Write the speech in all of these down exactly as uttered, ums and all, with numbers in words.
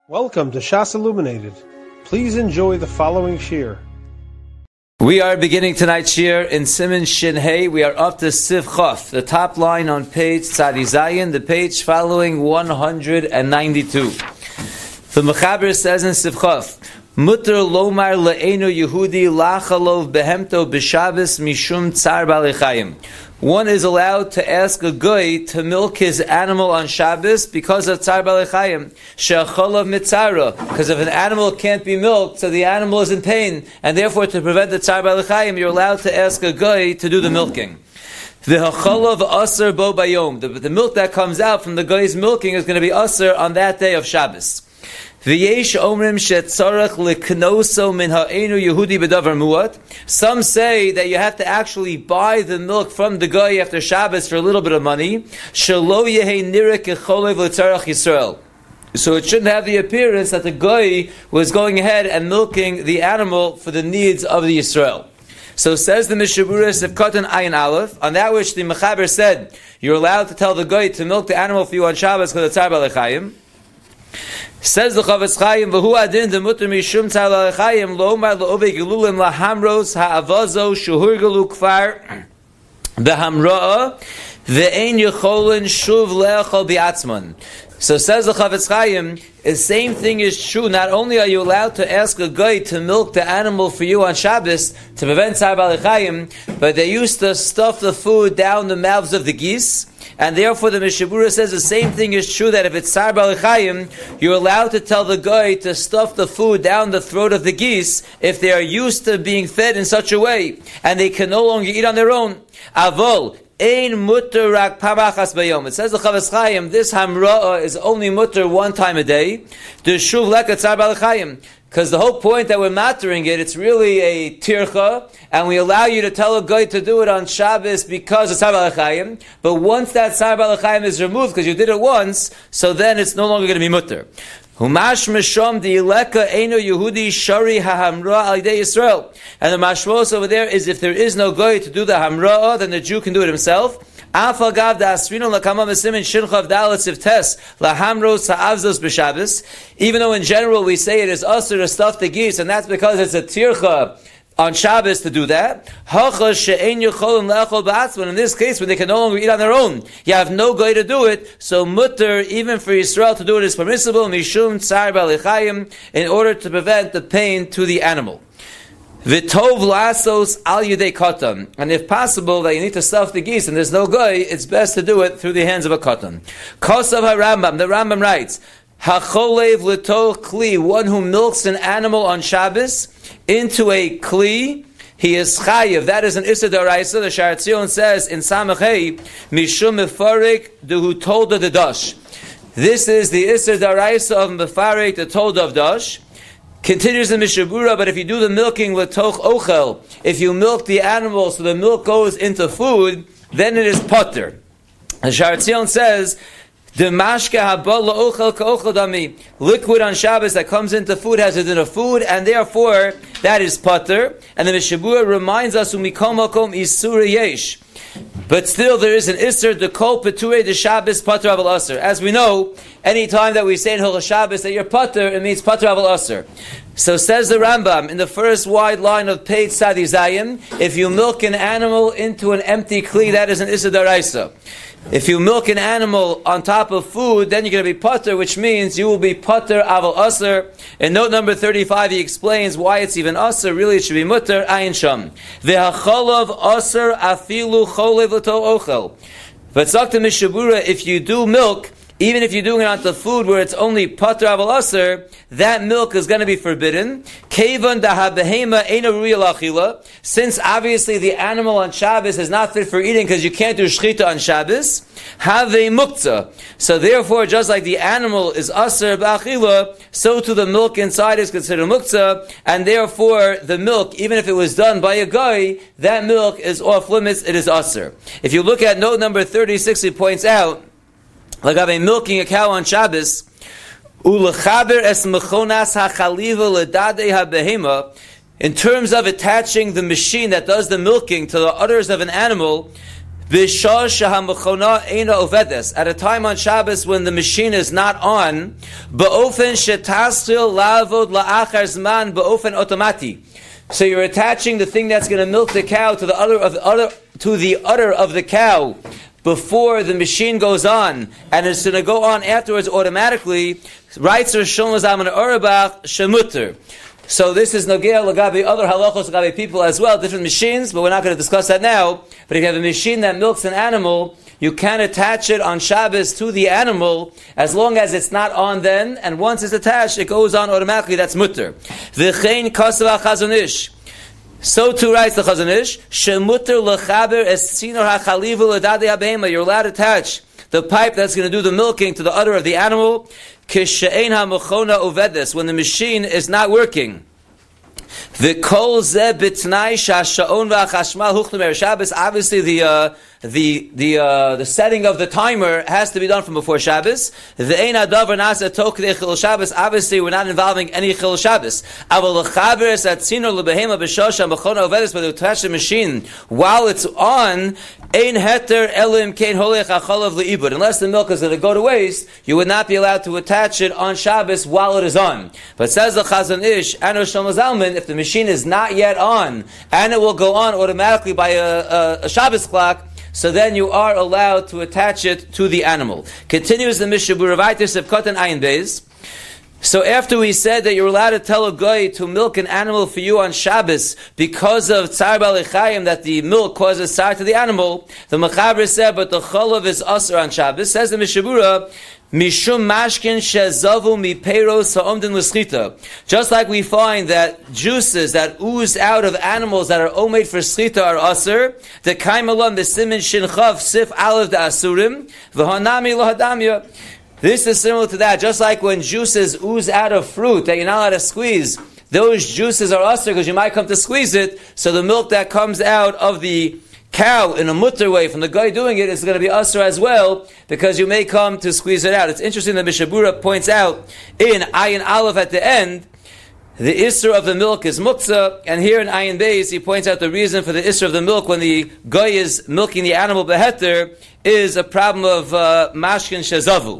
Welcome to Shas Illuminated. Please enjoy the following shir. We are beginning tonight's shir in Siman Shin Hey. We are up to Siv Chaf, the top line on page Tzadi Zayin, the page following one hundred ninety-two. The Mechaber says in Siv Chaf, Mutter lomar le'enu Yehudi lachalov behemto b'Shabbos mishum tsar balei. One is allowed to ask a guy to milk his animal on Shabbos because of Tzar Balei Chayim. She'acholav mitzara. Because if an animal can't be milked, so the animal is in pain, and therefore to prevent the Tzar Balei Chayim, you're allowed to ask a guy to do the milking. V'hacholav aser bo bayom. The, the milk that comes out from the guy's milking is going to be aser on that day of Shabbos. V'yesh omrim shetzarach liknoso min ha'enu Yehudi b'davar muat. Some say that you have to actually buy the milk from the guy after Shabbos for a little bit of money. Shelo yehei nireh kecholev l'tzarach Yisrael. So it shouldn't have the appearance that the guy was going ahead and milking the animal for the needs of the Yisrael. So says the Mishabura Sivkatan Ayin Aleph, on that which the Mechaber said, you're allowed to tell the guy to milk the animal for you on Shabbos because of Tzar Balei Chayim. Says the Chavetz Chaim, "V'hu adin demuter mishum tzar balei chayim lo'omar le'ovei gelulim lahamros ha'avazo shuhurgalu kfar behamra'a ve'ein yecholin shuv le'achol bi'atzman." So says the Chavetz Chaim, the same thing is true. Not only are you allowed to ask a guy to milk the animal for you on Shabbos to prevent tzar balei chayim, but they used to stuff the food down the mouths of the geese. And therefore the Mishabura says the same thing is true, that if it's Tzar Balei Chayim, you're allowed to tell the guy to stuff the food down the throat of the geese if they are used to being fed in such a way, and they can no longer eat on their own. Avol, ein mutter rak pamachas bayom. It says the Chavetz Chaim, this hamra'ah is only mutter one time a day. The shuv leka Tzar Balei Chayim. Because the whole point that we're mattering it, it's really a tircha, and we allow you to tell a guy to do it on Shabbos because of Tzar Balei Chayim. But once that Tzar Balei Chayim is removed, because you did it once, so then it's no longer going to be mutter. Humash mishom di'ileka eino Yehudi shari hahamra al yidei Yisrael. And the mashmos over there is if there is no guy to do the hamra, then the Jew can do it himself. Even though in general we say it is usher to stuff the geese, and that's because it's a tircha on Shabbos to do that. In this case, when they can no longer eat on their own, you have no guy to do it, so mutter, even for Yisrael to do it, is permissible, mishum tzar balei chayim, in order to prevent the pain to the animal. V'tov lasos al yudei katan. And if possible, that you need to stuff the geese and there's no guy, it's best to do it through the hands of a katan. Kosav HaRambam, the Rambam writes, Hacholev l'toch kli, one who milks an animal on Shabbos into a kli, he is chayiv. That is an Issa D'Oraisa. The Sha'ar Tzion says in Samach Hey, Mishum Mefarik Duhu Tolda de Dash. This is the Issa D'Oraisa of Mefarik, the Tolda of Dash. Continues the Mishabura, but if you do the milking l'toch ochel, if you milk the animal so the milk goes into food, then it is potter. The Sha'ar Tzion says, the mashka haba la'ochel ka'ochel dami. Liquid on Shabbos that comes into food has a din of food, and therefore that is potter. And the Mishabura reminds us, umikol makom isura yesh. But still, there is an Isser, the Kol Peturei de Shabbos Pater Aval Aser. As we know, any time that we say in Hilchos Shabbos that you're Pater, it means Pater Aval Aser. So says the Rambam, in the first wide line of page Tzadi Zayin, if you milk an animal into an empty kli, that is an Isser D'Oraisa. If you milk an animal on top of food, then you're going to be Pater, which means you will be Pater Aval Aser. In note number thirty-five, he explains why it's even Aser. Really, it should be Mutter, Ayin Sham. V'hacholav Aser afilu cholev l'to ochel. But Zakta Mishabura, if you do milk, even if you're doing it onto food where it's only Pater Aval Aser, that milk is going to be forbidden. Kevan dahabehema eina ruya lachila. Since obviously the animal on Shabbos is not fit for eating because you can't do shchita on Shabbos. Have a muktzah. So therefore, just like the animal is aser b'achila, so too the milk inside is considered muktzah, and therefore the milk, even if it was done by a guy, that milk is off limits, it is aser. If you look at note number thirty-six, he points out, like I've been milking a cow on Shabbos, ulechaber es mechonas hachaliva ledadei habehema, in terms of attaching the machine that does the milking to the udders of an animal, At a time on Shabbos when the machine is not on, so you're attaching the thing that's going to milk the cow to the udder of the udder to the udder of the cow before the machine goes on, and it's going to go on afterwards automatically. Writes Shlomo Zalman Auerbach shemuter. So this is Nogea Lagabi, other halachos Lagabi people as well, different machines, but we're not going to discuss that now. But if you have a machine that milks an animal, you can attach it on Shabbos to the animal as long as it's not on then, and once it's attached, it goes on automatically. That's mutter. V'chein kasav Chazon Ish. So too writes the Chazon Ish, shemuter lechaber es tzinor hachalivu ledadei habehema. You're allowed to attach the pipe that's going to do the milking to the udder of the animal. Kishein ha-mechona uvedes, when the machine is not working. V'kol ze b'tnai sha'sha'on v'achashmal huchnu mer Shabbos. Obviously, the uh, the the uh, the setting of the timer has to be done from before Shabbos. V'ein hadavar nasa tok k'dei chil Shabbos. Obviously, we're not involving any chil Shabbos. Aval l'chaber es atzinor lebehema b'shosha mechona uvedes, but to attach the machine while it's on. Ein heter elim kein holech achalav leibud. Unless the milk is going to go to waste, you would not be allowed to attach it on Shabbos while it is on. But says the Chazon Ish and Shlomo Zalman, if the machine is not yet on and it will go on automatically by a, a, a Shabbos clock, so then you are allowed to attach it to the animal. Continues the Mishnah Berurah Sevkot and Ayin Beis. So after we said that you're allowed to tell a guy to milk an animal for you on Shabbos because of Tzar Baalei Chayim, that the milk causes tsar to the animal, the Mechaber said, but the cholav is usher on Shabbos. Says the Mishnah Berurah, Mishum mashkin shezavu mi peiros ha'omdin l'schita. Just like we find that juices that ooze out of animals that are omed for schita are usher, the kaimalam b'simin shin chav sif aleph da asurim, v'hanami lahadamya. This is similar to that. Just like when juices ooze out of fruit that you're not allowed to squeeze, those juices are usher because you might come to squeeze it. So the milk that comes out of the cow in a mutter way from the guy doing it is going to be usher as well because you may come to squeeze it out. It's interesting that Mishnah Berurah points out in Ayin Aleph at the end, the isser of the milk is muktzah, and here in Ayin Beis he points out the reason for the isser of the milk when the guy is milking the animal beheter is a problem of uh, mashkin shezavu.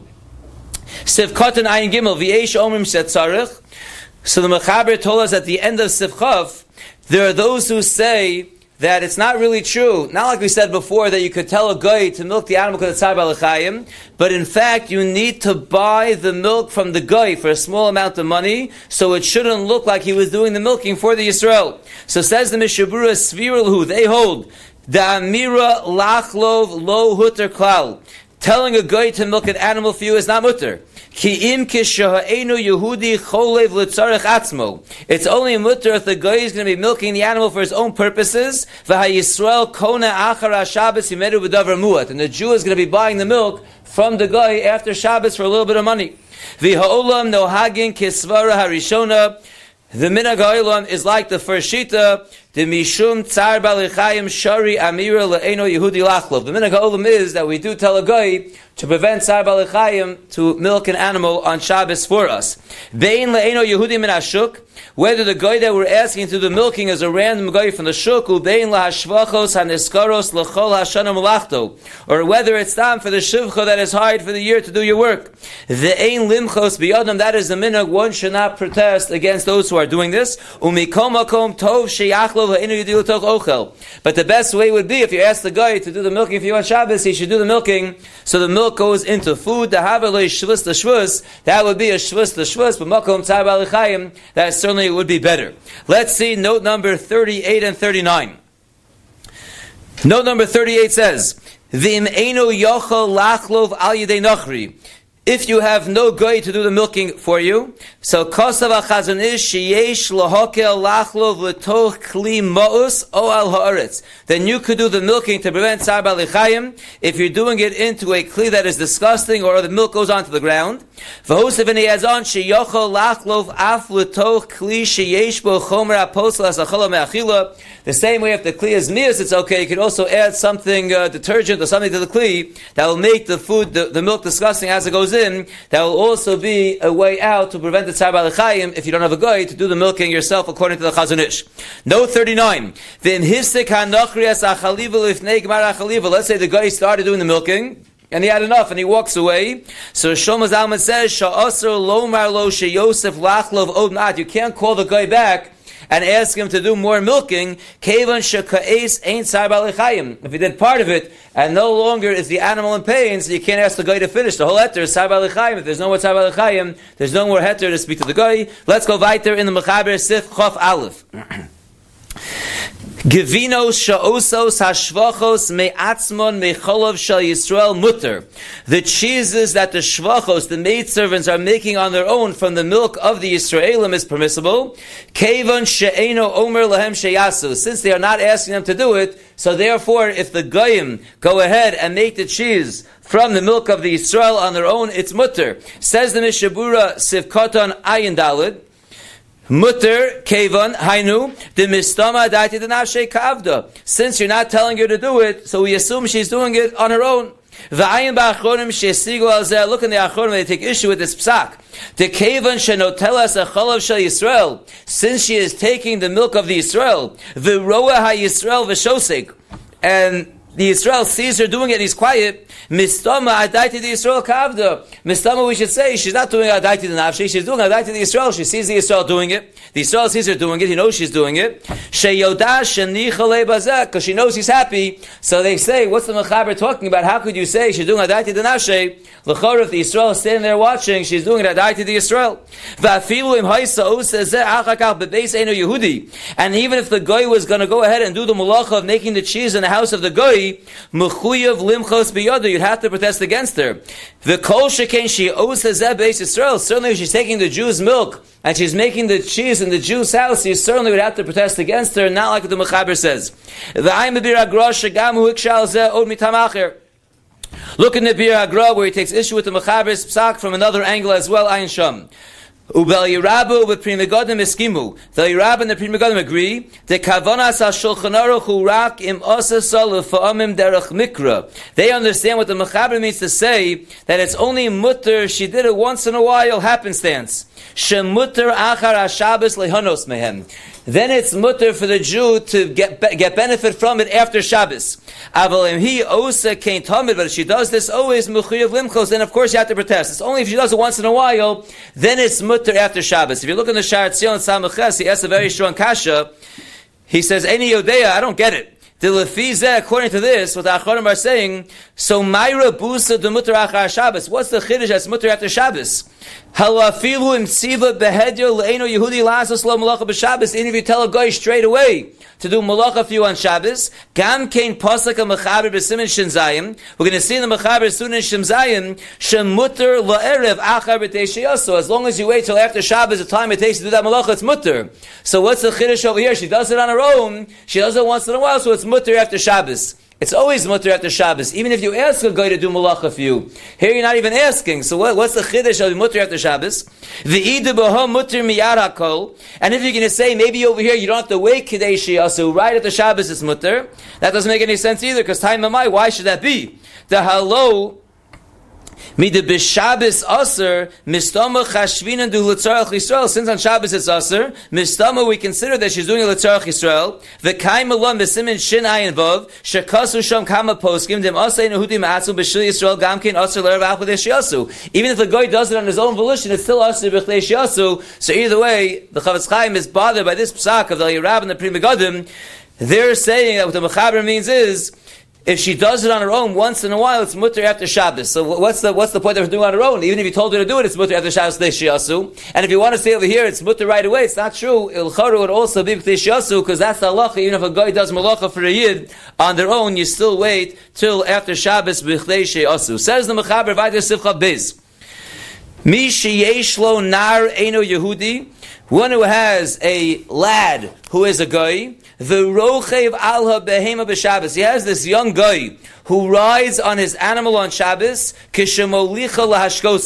Sivkot and Ayin Gimel, v'yesh omrim shetzarech. So the Mechaber told us at the end of Sivchav, there are those who say that it's not really true. Not like we said before that you could tell a guy to milk the animal because it's Tzar Baalei Chayim, but in fact you need to buy the milk from the guy for a small amount of money, so it shouldn't look like he was doing the milking for the Yisrael. So says the Mishnah Berurah, Svirulhu, they hold, the Amira lachlov lo huter klal. Telling a guy to milk an animal for you is not mutter. Ki im kishahaenu Yehudi cholev l'tzarech atzmo. It's only mutter if the guy is going to be milking the animal for his own purposes. V'ha Yisrael kona achar Shabbos yimedu b'davar muat. And the Jew is going to be buying the milk from the guy after Shabbos for a little bit of money. V'ha'olam nohagin kisvara harishona. The minhag ha'olam is like the first shita. The mishum tzar Baalei Chayim shari amira le'eno Yehudi lachlov. The minhag ha'olam is that we do tell a guy to prevent tzar Baalei Chayim to milk an animal on Shabbos for us. Bein le'eno Yehudi min hashuk. Whether the guy that we're asking to do the milking is a random guy from the shuk, ubein lahashvachos haneskaros lechol hashana malachto, or whether it's time for the shivcha that is hired for the year to do your work. The ein limchos biyadam, that is the minhag. One should not protest against those who are doing this. Umikom makom tov sheyachlov ha'inu yidilu toch ochel. But the best way would be if you ask the guy to do the milking for you on Shabbos, he should do the milking so the milk goes into food. The haver shvus the shvus, that would be a shvus the shvus, but makom tzar Baalei Chayim, that certainly it would be better. Let's see note number thirty-eight and thirty-nine. Note number thirty-eight says, V'im eino yochel lachlov al yedei nachri. If you have no guy to do the milking for you, so kosav ha'chazon ish sheyesh lahokel lachlov letoch kli ma'us o al ha'aretz. Then you could do the milking to prevent tzar Baalei Chayim if you're doing it into a kli that is disgusting or the milk goes onto the ground. V'hosav v'neyazon sheyochel lachlov af letoch kli sheyesh bo chomer aposel asacholo me'achila. The same way if the kli is mias, it's okay. You could also add something, uh, detergent or something to the kli that will make the food, the, the milk disgusting as it goes in. in, that will also be a way out to prevent the Tzar Balechayim if you don't have a guy to do the milking yourself according to the Chazon Ish. Note thirty-nine. Let's say the guy started doing the milking, and he had enough, and he walks away. So Shlomo Zalman says, "Sha'asr lomar lo sheyosef lachlov od ma'at." You can't call the guy back and ask him to do more milking. Kevan sheka'es ain't tzar balechayim. If he did part of it, and no longer is the animal in pain, so you can't ask the guy to finish. The whole heter is tzar balechayim. If there's no more tzar balechayim, there's no more heter to speak to the guy. Let's go weiter in the Mechaber Sif Chof Aleph. Gevinos sha'osos hashvachos me'atzmon me'cholov shal Yisrael mutter. The cheeses that the shvachos, the maidservants, are making on their own from the milk of the Yisraelim is permissible. Kevon she'eno omer lahem sheyasu. Since they are not asking them to do it, so therefore if the goyim go ahead and make the cheese from the milk of the Yisrael on their own, it's mutter. Says the Mishabura Sivkoton Ayin Dalid. Mutter kevon hainu the mistama daiti the nafshe kavda. Since you're not telling her to do it, so we assume she's doing it on her own. V'ayin ba'achronim she'esigu al zeh. Look in the achronim, they take issue with this psak. The kevon shenotelas acholav shel Yisrael. Since she is taking the milk of the Yisrael, v'roa ha Yisrael v'shosek, and the Yisrael sees her doing it and he's quiet. Mistama adaiti the Yisrael kavda. Mistama, we should say, she's not doing adaiti the nafshi, she's doing adaiti the Yisrael. She sees the Yisrael doing it. The Yisrael sees her doing it, he knows she's doing it. Sheyodah shenichale bazeh, because she knows he's happy. So they say, what's the Mechaber talking about? How could you say she's doing adaiti the nafshi? L'chor, if the Yisrael is standing there watching, she's doing it adaiti the Yisrael. Va'afilu im haisa oseh zeh achakach bebeis eino Yehudi. And even if the guy was going to go ahead and do the malacha of making the cheese in the house of the guy, mechuyev limchos biyadu, you'd have to protest against her. The kol shekain she oseh zeh beis Yisrael. Certainly, if she's taking the Jew's milk and she's making the cheese in the Jew's house, you certainly would have to protest against her, not like the Mechaber says. Look in the Bir HaGra where he takes issue with the Mechaber's psak from another angle as well, Ayin Sham. Ubel Yirabu with Pri Megadim eskimu. The Yirab and the Pri Megadim agree. The Kavanas al Shulchan Aruch hu rak im osasal ufa'amim derech mikra. They understand what the Mechaber means to say, that it's only mutter, she did it once in a while, happenstance. Shemutter achar ha-Shabbos lehanos mehem. Then it's mutter for the Jew to get get benefit from it after Shabbos. Avalim he osa kain tamid, but if she does this always mechuyev limchos, then of course you have to protest. It's only if she does it once in a while, then it's mutter after Shabbos. If you look in the Sha'ar Tzion Samaches, he asks a very strong kasha. He says, "Any Yodeya, I don't get it. The lefizeh, according to this, what the Achronim are saying, so Myra busa de mutter achar Shabbos. What's the chiddush that's mutter after Shabbos? Halafilu im tziva behedyo le'eno Yehudi la'asos lo malacha b'Shabbos. Even if you tell a guy straight away to do malacha for you on Shabbos, gam kein pasuk ha-mechaber b'simin shin zayim. We're going to see in the mechaber soon in Shem Zayim, shem mutter la'erev achar b'teishiyos. So as long as you wait till after Shabbos, the time it takes to do that malacha, it's mutter. So what's the chiddush over here? She does it on her own. She does it once in a while, so it's mutter after Shabbos. It's always mutter after Shabbos, even if you ask a guy to do malacha for you. Here you're not even asking. So what, what's the chiddush of mutter after Shabbos? V'ida b'ha mutter miyad hakol. And if you're going to say, maybe over here you don't have to wait kidei sheyasu, right after Shabbos it's mutter, that doesn't make any sense either, because time amai, why should that be? The halo Mida b'Shabbos aser mistama chashvinan du l'tzarach Yisrael. Since on Shabbos it's aser, mistama we consider that she's doing a l'tzarach Yisrael. V'kaim alam b'simin shin ayin vav shekasu sham kama poskim dem asay nehudim atzu b'shil Yisrael gamkein aser l'erev achvadei shiasu. Even if the guy does it on his own volition, it's still aser b'chdei shiasu. So either way, the Chavetz Chaim is bothered by this psak of the Yirab and the Pri Megadim. They're saying that what the Mechaber means is, if she does it on her own once in a while, it's mutter after Shabbos. So what's the what's the point of her doing it on her own? Even if you told her to do it, it's mutter after Shabbos B'tei Shiasu. And if you want to say over here, it's mutter right away, it's not true. Il Charu would also be B'tei Shiasu, because that's the halacha. Even if a guy does malacha for a yid on their own, you still wait till after Shabbos B'tei Shiasu. Says the Mechaber Vayter Sivcha Biz. Mi sheyesh lo nar eino Yehudi, one who has a lad who is a guy, the rochev alha behema b'Shabbos. He has this young guy who rides on his animal on Shabbos, kishemolicha lahashkosa.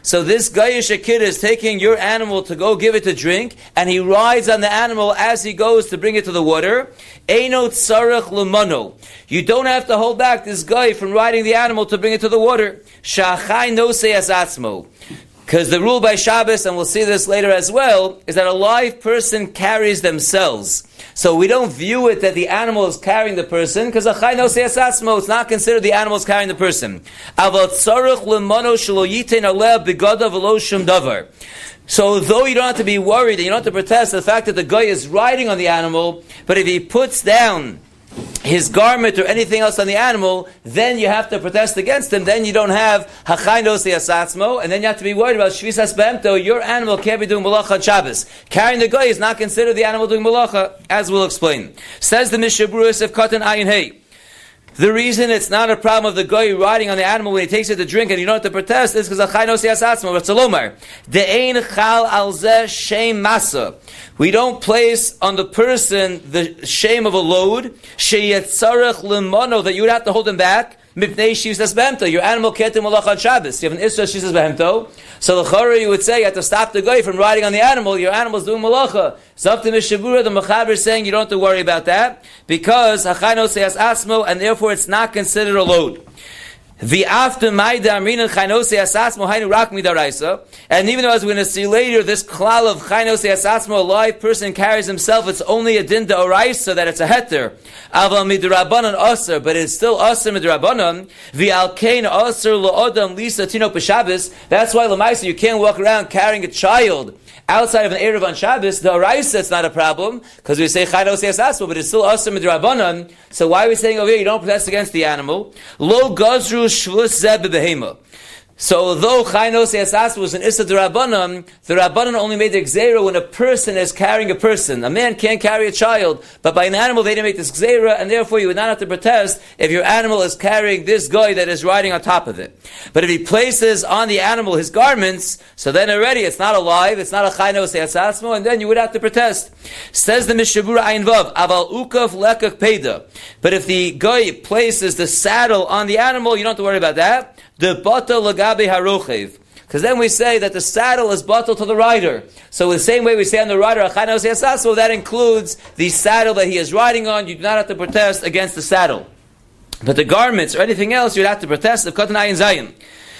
So this Gayish Akid is taking your animal to go give it to drink, and he rides on the animal as he goes to bring it to the water. Eino tzarech lumano. You don't have to hold back this guy from riding the animal to bring it to the water. Shachai nosei as atzmo. Because the rule by Shabbos, and we'll see this later as well, is that a live person carries themselves. So we don't view it that the animal is carrying the person, because achai nosei as atzmo, it's not considered the animal is carrying the person. Aval tzarech lumano shelo yitein aleh begada v'lo shum davar. So though you don't have to be worried, and you don't have to protest the fact that the guy is riding on the animal, but if he puts down his garment or anything else on the animal, then you have to protest against him. Then you don't have hachai nosei as atzmo, and then you have to be worried about shvisas behemto. Your animal can't be doing malacha on Shabbos. Carrying the guy is not considered the animal doing malacha, as we'll explain. Says the Mishnah Berurah of Katan Ayin Hey. The reason it's not a problem of the guy riding on the animal when he takes it to drink and you don't have to protest is because achai nosei as atzmo. Ratzalomar de'ein chal al zeh shem masa. We don't place on the person the shame of a load sheyetzarech lemano that you would have to hold him back. Mipnei shvisas behemto. Your animal can't do malacha on Shabbos. You have an isra shvisas behemto. So the chara you would say you have to stop the guy from riding on the animal. Your animal's doing malacha. So up to Mishnah Berurah, the Mechaber is saying you don't have to worry about that because hachai nosei as atzmo, and therefore it's not considered a load. The after Maida Amrinan Chainosei Asasmo Hainu Rak Midaraisa. And even though as we're going to see later, this klal of Chainosei Asasmo, a live person carries himself, it's only a din d'oraisa that it's a heter. Aval midrabanan aser, but it's still aser midrabanan. V'alkein aser lo'odam lisa tino b'Shabbos. That's why l'maisa you can't walk around carrying a child outside of an Erev on Shabbos. The oraisa it's not a problem because we say Chainosei Asasmo, but it's still aser midrabanan. So why are we saying over here you don't protest against the animal? Lo gazru shvus zeh b'behema. So although Chai Nosei as Atzmo was an Issa D'Rabbanan, the Rabbanan only made the Gzeira when a person is carrying a person. A man can't carry a child, but by an animal they didn't make this Gzeira, and therefore you would not have to protest if your animal is carrying this guy that is riding on top of it. But if he places on the animal his garments, so then already it's not alive, it's not a Chai Nosei as Atzmo, and then you would have to protest. Says the Mishnah Berurah Ayin Vav, Aval Ukaf Lekach Peda. But if the guy places the saddle on the animal, you don't have to worry about that. The batal lagabe harochev, because then we say that the saddle is batal to the rider. So the same way we say on the rider, achai nosei as atzmo, that includes the saddle that he is riding on. You do not have to protest against the saddle, but the garments or anything else you'd have to protest. Of Katan Ayin Zayin.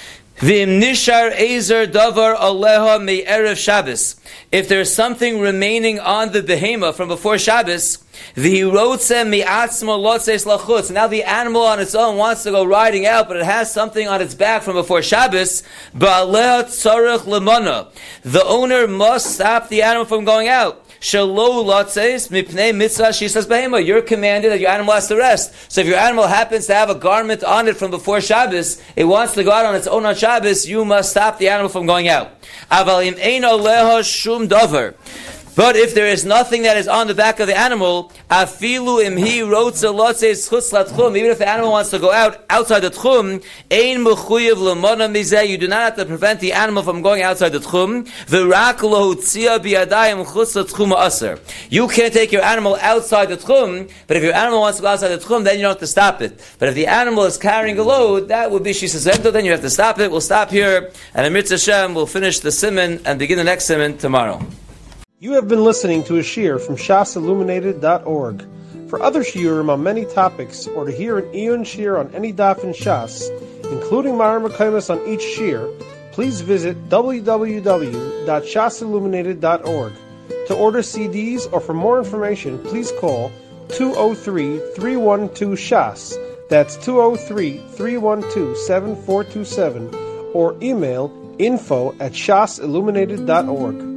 V'im nishar ezer davar aleha me'erev Shabbos. If there's something remaining on the behema from before Shabbos, v'hirotze mi'atzmo lotzeis lachutz. Now the animal on its own wants to go riding out, but it has something on its back from before Shabbos. Ba'aleh tzarech lemana. The owner must stop the animal from going out. Shelo lotzeis mipnei mitzvah shisas behema. You're commanded that your animal has to rest. So if your animal happens to have a garment on it from before Shabbos, it wants to go out on its own on Shabbos, you must stop the animal from going out. Avalim ein aleha shum davar. But if there is nothing that is on the back of the animal, afilu imhi rotza lotzeis chutz latchum. Even if the animal wants to go out outside the tchum, ein mechuyev lemana mizeh. You do not have to prevent the animal from going outside the tchum. V'rak lohutzia biyadayim chutz latchum aser. You can't take your animal outside the tchum, but if your animal wants to go outside the tchum, then you don't have to stop it. But if the animal is carrying a load, that would be shisas behemto. Then you have to stop it. We'll stop here, and Amir Hashem will finish the siman and begin the next siman tomorrow. You have been listening to a shiur from shas illuminated dot org. For other shiurim on many topics, or to hear an iyun shiur on any daf in Shas, including Ma'arim Mekaymis on each shiur, please visit w w w dot shas illuminated dot org. To order C Ds or for more information, please call two oh three, three one two, shas. That's two oh three, three one two, seven four two seven, or email info at shas illuminated dot org.